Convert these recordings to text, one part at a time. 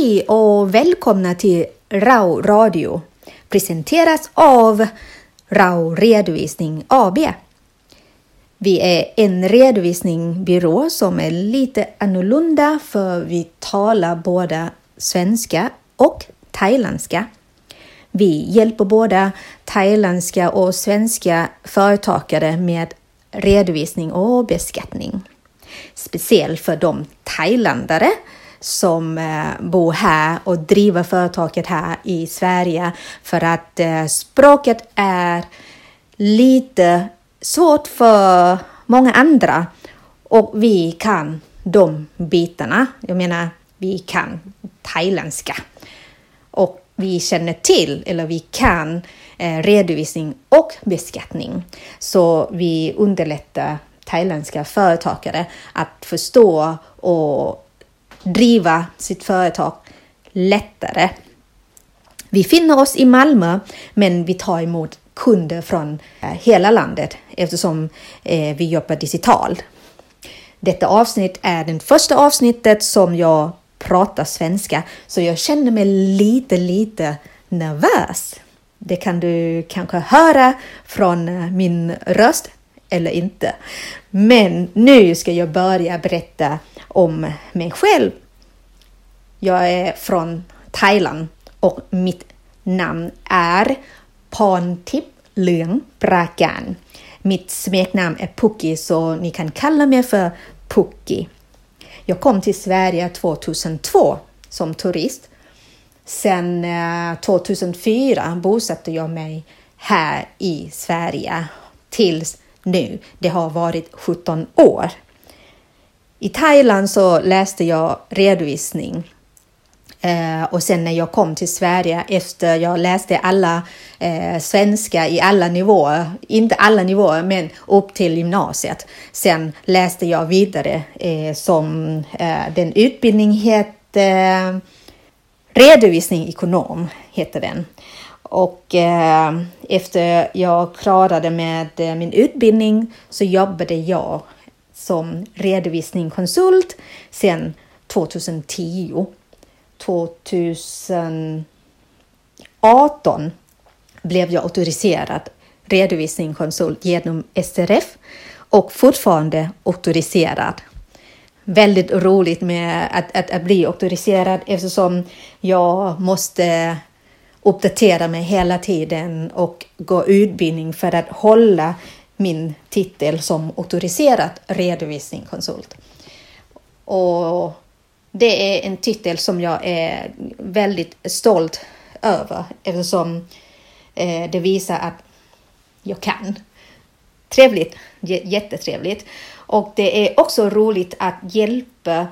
Hej och välkomna till RAW Radio. Presenteras av RAW Redovisning AB. Vi är en redovisningsbyrå som är lite annorlunda för vi talar både svenska och thailändska. Vi hjälper både thailändska och svenska företagare med redovisning och beskattning. Speciellt för de thailändare som bor här och driver företaget här i Sverige för att språket är lite svårt för många andra och vi kan de bitarna. Jag menar, vi kan thailändska och vi känner till eller vi kan redovisning och beskattning. Så vi underlättar thailändska företagare att förstå och driva sitt företag lättare. Vi finner oss i Malmö men vi tar emot kunder från hela landet eftersom vi jobbar digitalt. Detta avsnitt är det första avsnittet som jag pratar svenska så jag känner mig lite nervös. Det kan du kanske höra från min röst eller inte. Men nu ska jag börja berätta om mig själv. Jag är från Thailand och mitt namn är Porntip Leung Prakan. Mitt smeknamn är Puki så ni kan kalla mig för Puki. Jag kom till Sverige 2002 som turist. Sen 2004 bosatte jag mig här i Sverige tills nu. Det har varit 17 år. I Thailand så läste jag redovisning. Och sen när jag kom till Sverige efter jag läste alla svenska i alla nivåer. Inte alla nivåer men upp till gymnasiet. Sen läste jag vidare som den utbildning heter redovisning ekonom heter den. Och efter jag klarade med min utbildning så jobbade jag som redovisningskonsult sedan 2010. 2018 blev jag auktoriserad redovisningskonsult genom SRF och fortfarande auktoriserad. Väldigt roligt med att bli auktoriserad eftersom jag måste uppdatera mig hela tiden och gå utbildning för att hålla min titel som auktoriserad redovisningskonsult. Och det är en titel som jag är väldigt stolt över eftersom det visar att jag kan. Trevligt, jättetrevligt. Och det är också roligt att hjälpa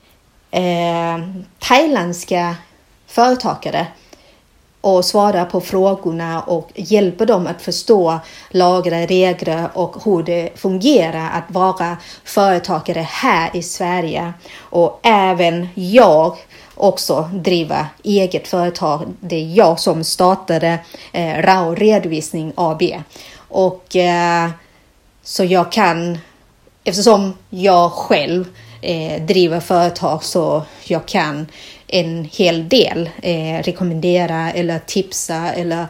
thailändska företagare och svara på frågorna och hjälpa dem att förstå lagar, regler och hur det fungerar att vara företagare här i Sverige. Och även jag också driver eget företag. Det är jag som startade RAW Redovisning AB. Och så jag kan, eftersom jag själv driver företag så jag kan en hel del rekommendera eller tipsa eller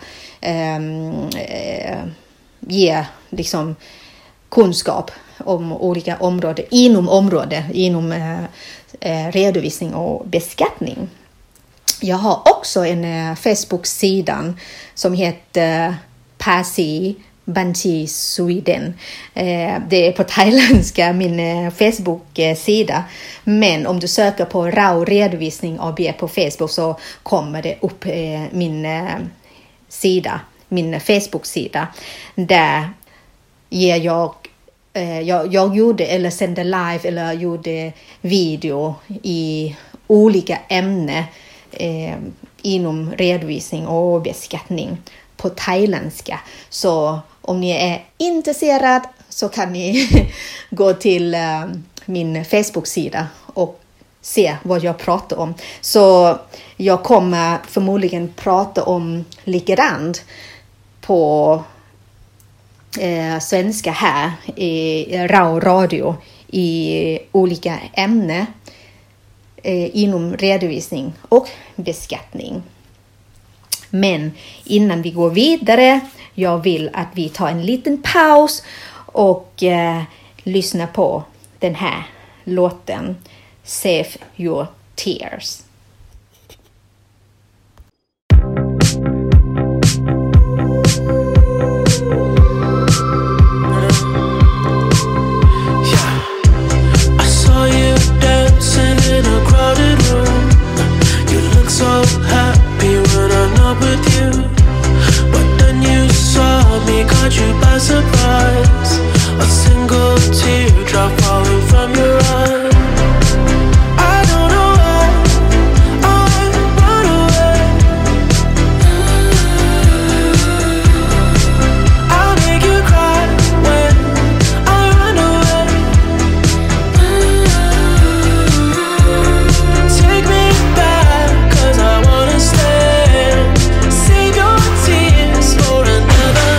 ge liksom kunskap om olika områden inom redovisning och beskattning. Jag har också en Facebook-sida som heter Pasi Banchi Sweden. Det är på thailändska min Facebook-sida. Men om du söker på RAW Redovisning AB på Facebook så kommer det upp min sida, min Facebook-sida. Där ger jag gjorde eller sände live eller gjorde video i olika ämnen inom redovisning och beskattning på thailändska. Så om ni är intresserad så kan ni gå till min Facebook-sida och se vad jag pratar om. Så jag kommer förmodligen prata om likadant på svenska här i RAW Radio i olika ämnen. inom redovisning och beskattning. Men innan vi går vidare, jag vill att vi tar en liten paus och lyssnar på den här låten Save Your Tears. Surprise, a single teardrop falling from your eye. I don't know why I run away. I'll make you cry when I run away. Take me back, 'cause I wanna stay. Save your tears for another.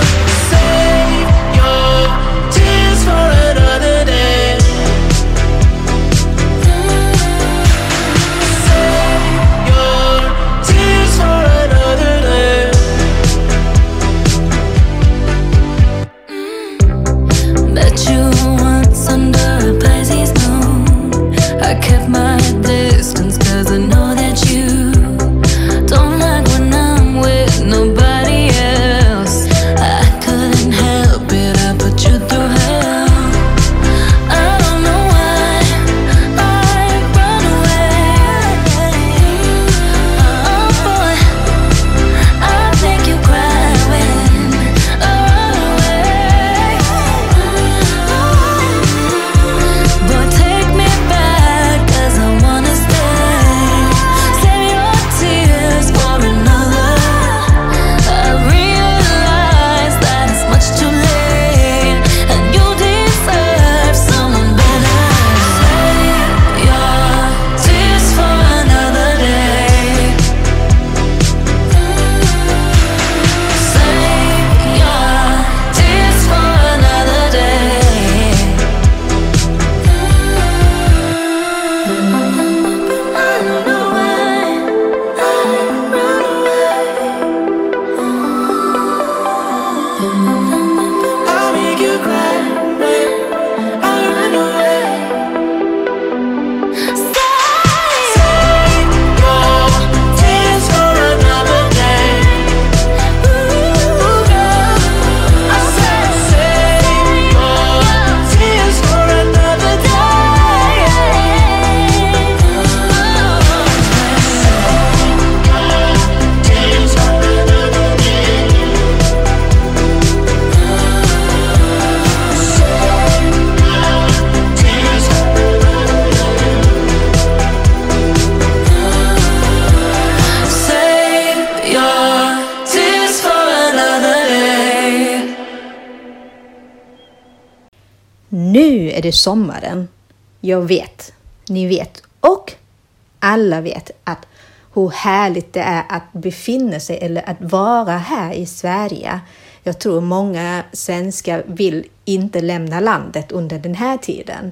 Nu är det sommaren. Jag vet, ni vet och alla vet att hur härligt det är att befinna sig eller att vara här i Sverige. Jag tror många svenskar vill inte lämna landet under den här tiden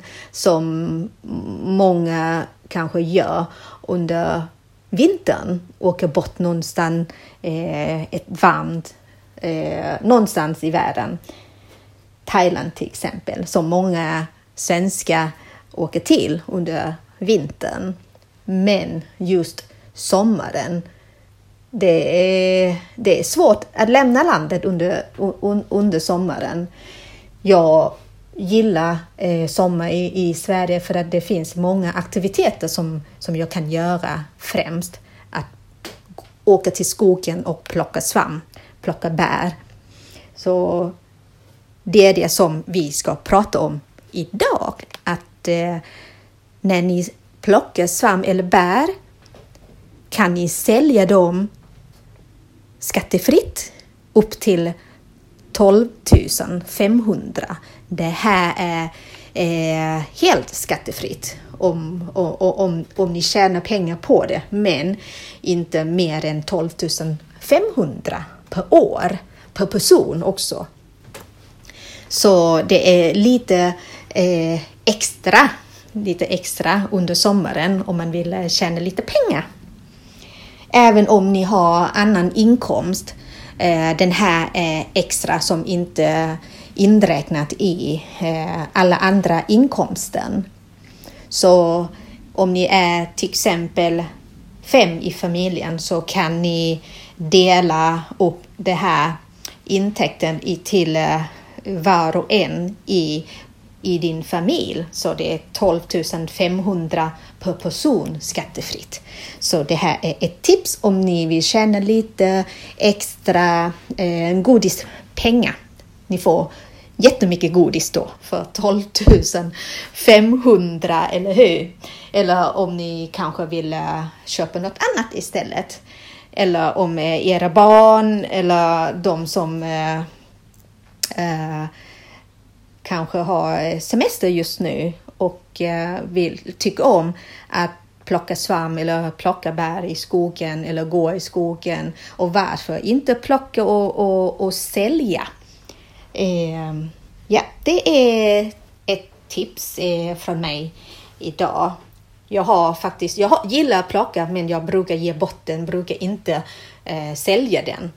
som många kanske gör under vintern. Åker bort någonstans, ett varmt, någonstans i världen. Thailand till exempel, som många svenskar åker till under vintern. Men just sommaren, det är svårt att lämna landet under sommaren. Jag gillar sommar i Sverige för att det finns många aktiviteter som jag kan göra, främst att åka till skogen och plocka svamp, plocka bär. Så det är det som vi ska prata om idag. Att när ni plockar svamp eller bär kan ni sälja dem skattefritt upp till 12 500. Det här är helt skattefritt om ni tjänar pengar på det. Men inte mer än 12 500 per år, per person också. Så det är lite extra lite extra under sommaren om man vill tjäna lite pengar. Även om ni har annan inkomst, den här är extra som inte inräknat i alla andra inkomsten. Så om ni är till exempel 5 i familjen så kan ni dela upp det här intäkten till var och en i din familj. Så det är 12 500 per person skattefritt. Så det här är ett tips om ni vill tjäna lite extra godispengar. Ni får jättemycket godis då för 12 500, eller hur? Eller om ni kanske vill köpa något annat istället. Eller om era barn eller de som kanske har semester just nu och tycker om att plocka svamp eller plocka bär i skogen eller gå i skogen. Och varför inte plocka och sälja? Ja, det är ett tips från mig idag. Jag gillar att plocka, men jag brukar ge bort den, brukar inte sälja den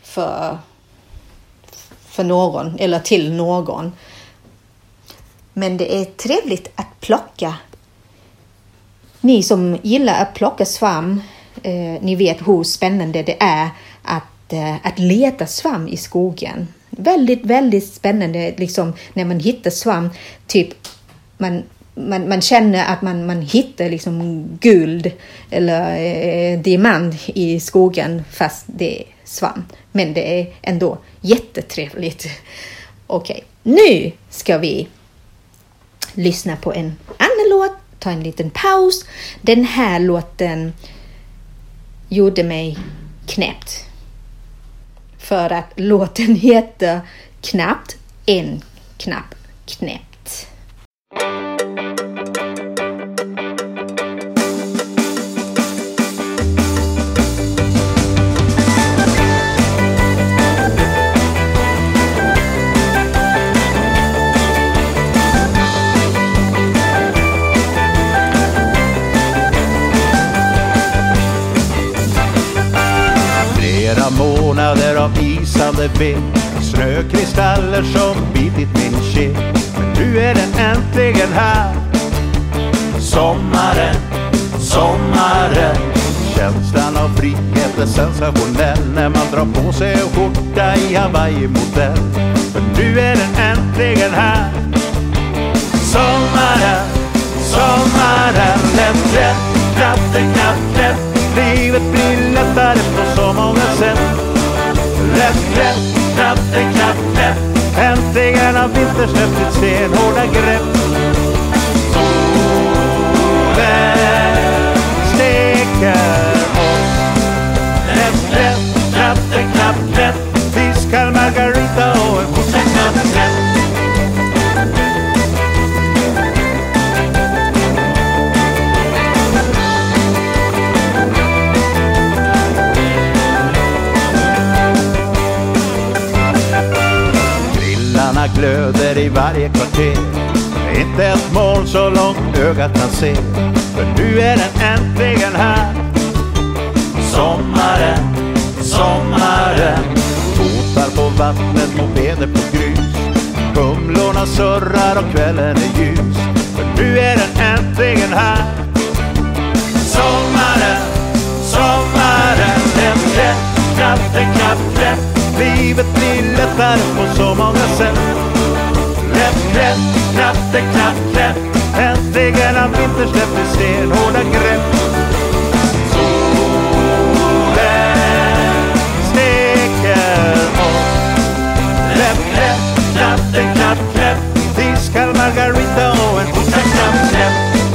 för någon eller till någon. Men det är trevligt att plocka. Ni som gillar att plocka svamp, ni vet hur spännande det är att leta svamp i skogen. Väldigt, väldigt spännande liksom, när man hittar svamp. Typ man känner att man hittar liksom guld eller diamant i skogen fast det är svamp. Men det är ändå jättetrevligt. Okej, nu ska vi lyssna på en annan låt. Ta en liten paus. Den här låten gjorde mig knäppt. För att låten heter Knappt en knapp knäppt. Månader av isande vind, snökristaller som bitit min kind. Men nu är den äntligen här. Sommaren, sommaren. Känslan av frihet är sensationell när man drar på sig en skjorta i Hawaii-modell. Men nu är den äntligen här. Sommaren, sommaren. Lätt, lätt, knappt en knapp knäpp. Livet blir lättare på så många sätt. Lätt, lätt, knappt en knapp knäpp. Äntligen har vinter släppt sitt stenhårda grepp. Solen steker oss. Lätt, lätt, knappt en knapp knäpp. Fiskal margarita och en skjorta knappt knäpp. Glöder i varje kvarter. Inte ett mål så långt ögat kan se. För nu är den äntligen här. Sommaren, sommaren. Båtar på vattnet, mopeder på grus. Humlorna surrar och kvällen är ljus. För nu är den äntligen här. Sommaren, sommaren. Lätt, lätt, knappt en knapp knäpp. Livet blir lättare på så många sätt. Lätt, lätt, knappt en knapp knäpp. Äntligen har vinter släppt stenhårda grepp. Solen steker oss. Lätt, lätt, knappt en knapp knäpp. Fiskal margarita och en skjorta knappt knäpp.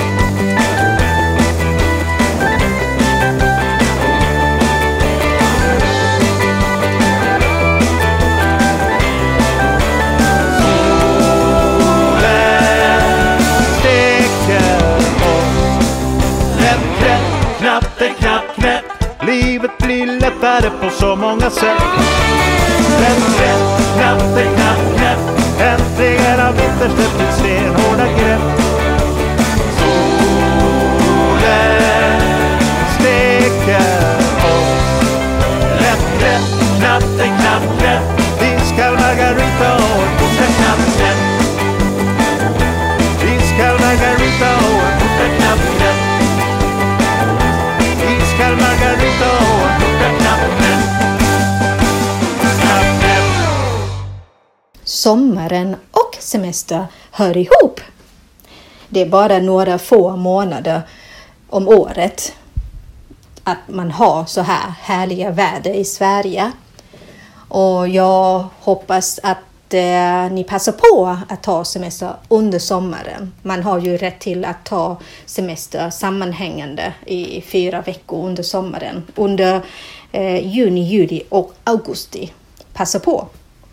Livet blir lättare på så många sätt. Lätt, lätt, knappt en knapp knäpp. Äntligen har vinter släppt sitt stenhårda grepp. sommaren och semester hör ihop. Det är bara några få månader om året att man har så här härliga väder i Sverige. Och jag hoppas att ni passar på att ta semester under sommaren. Man har ju rätt till att ta semester sammanhängande i 4 veckor under sommaren. Under juni, juli och augusti. Passa på.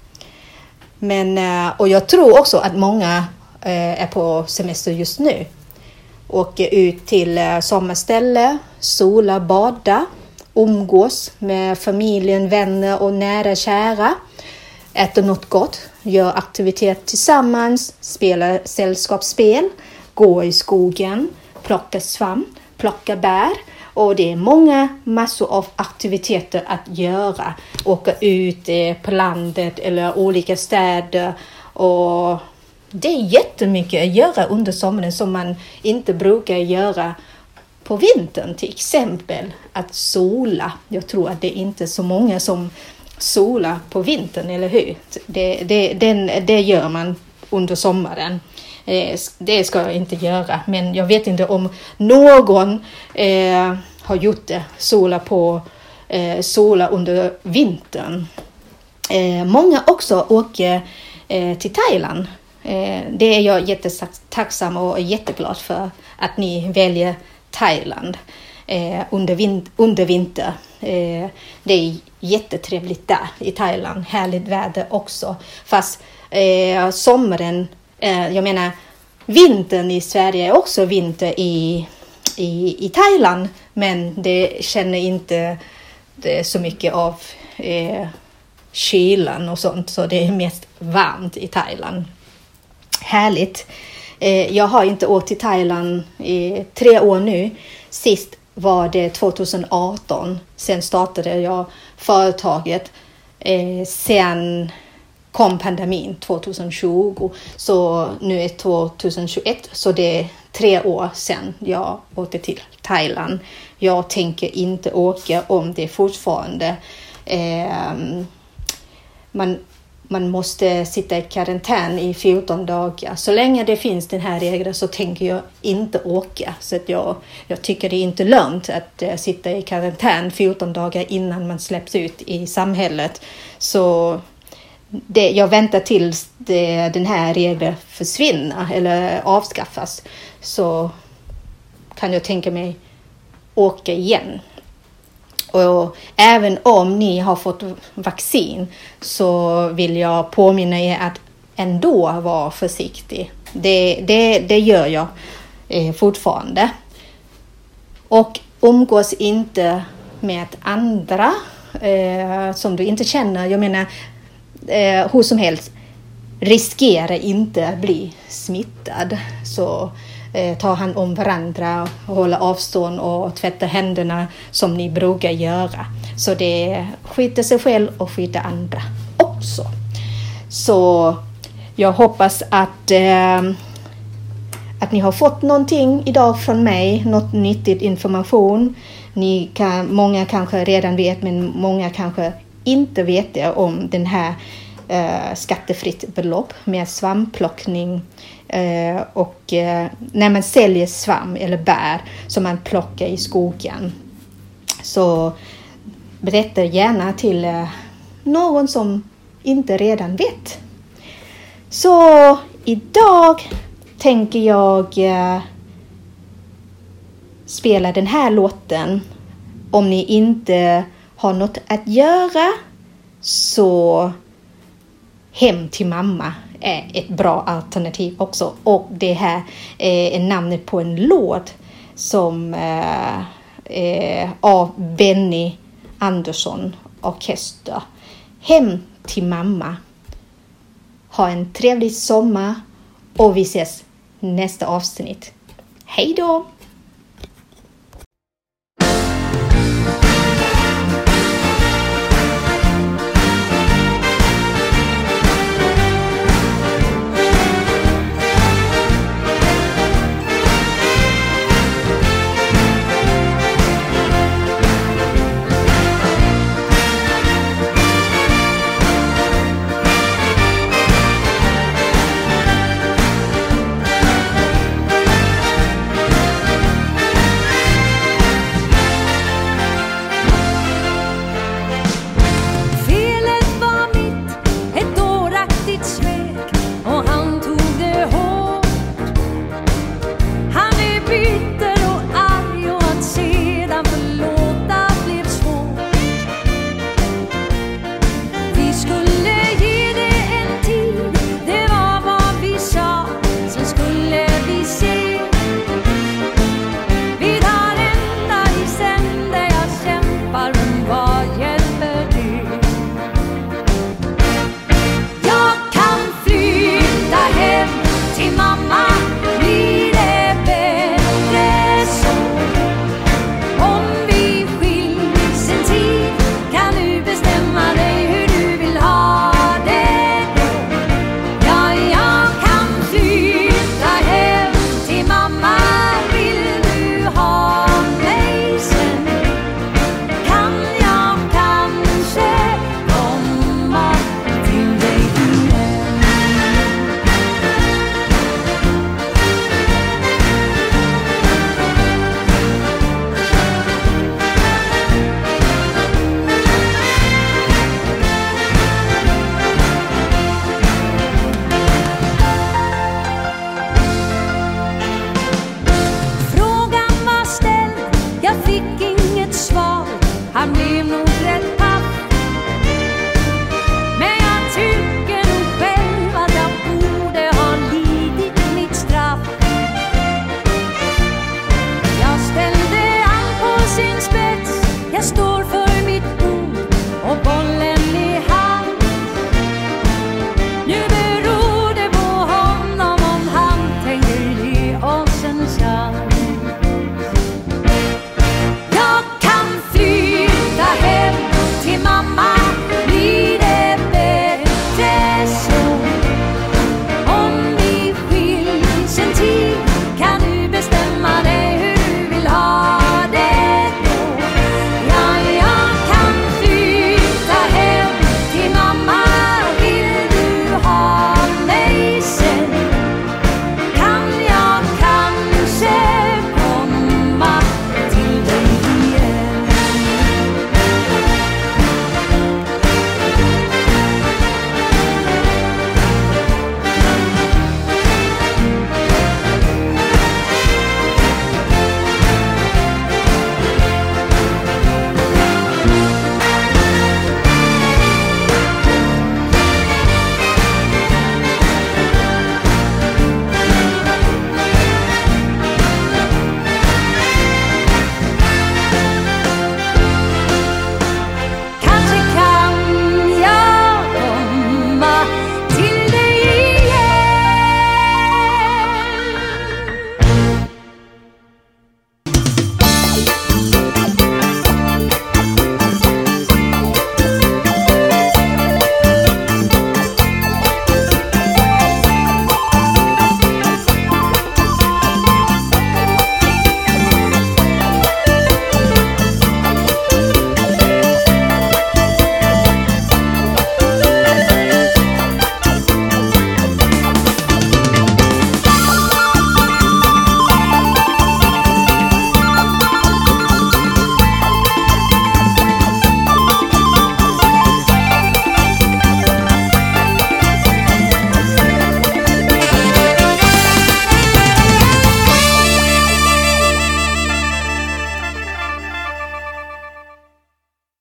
Och jag tror också att många är på semester just nu. Åker ut till sommarställe, sola, bada, umgås med familjen, vänner och nära kära. Äter något gott, gör aktivitet tillsammans, spelar sällskapsspel, går i skogen, plockar svamp, plockar bär. Och det är massor av aktiviteter att göra. Åka ut på landet eller olika städer. Och det är jättemycket att göra under sommaren som man inte brukar göra på vintern. Till exempel att sola. Jag tror att det är inte så många som sola på vintern, eller hur? Det gör man under sommaren. Det ska jag inte göra. Men jag vet inte om någon har gjort det. Sola under vintern. Många också åker till Thailand. Det är jag jättetacksam och jätteglad för att ni väljer Thailand under vinter. Det är jättetrevligt där i Thailand. Härligt väder också. Fast sommaren, jag menar vintern i Sverige är också vinter i Thailand. Men det känner inte så mycket av kylan och sånt. Så det är mest varmt i Thailand. Härligt. Jag har inte åkt till Thailand i 3 år nu. Sist var det 2018. Sen startade jag företaget. Sen kom pandemin 2020. Så nu är 2021. Så det är 3 år sedan jag åkte till Thailand. Jag tänker inte åka om det fortfarande. Man måste sitta i karantän i 14 dagar. Så länge det finns den här regeln så tänker jag inte åka. Så att jag tycker det är inte lönt att sitta i karantän 14 dagar innan man släpps ut i samhället. Så jag väntar tills den här regeln försvinner eller avskaffas. Så kan jag tänka mig åka igen. Och även om ni har fått vaccin så vill jag påminna er att ändå vara försiktig. Det gör jag fortfarande. Och umgås inte med andra som du inte känner. Jag menar, hur som helst, riskera inte att bli smittad. Så ta hand om varandra, hålla avstånd och tvätta händerna som ni brukar göra. Så det skydda sig själv och skydda andra också. Så jag hoppas att ni har fått någonting idag från mig, något nyttigt information. Många kanske redan vet, men många kanske inte vet det om den här skattefritt belopp med svampplockning och när man säljer svamp eller bär som man plockar i skogen. Så berätta gärna till någon som inte redan vet. Så idag tänker jag spela den här låten. Om ni inte har något att göra så Hem till mamma är ett bra alternativ också. Och det här är namnet på en låt som av Benny Andersson orkester. Hem till mamma. Ha en trevlig sommar och vi ses nästa avsnitt. Hej då! jag står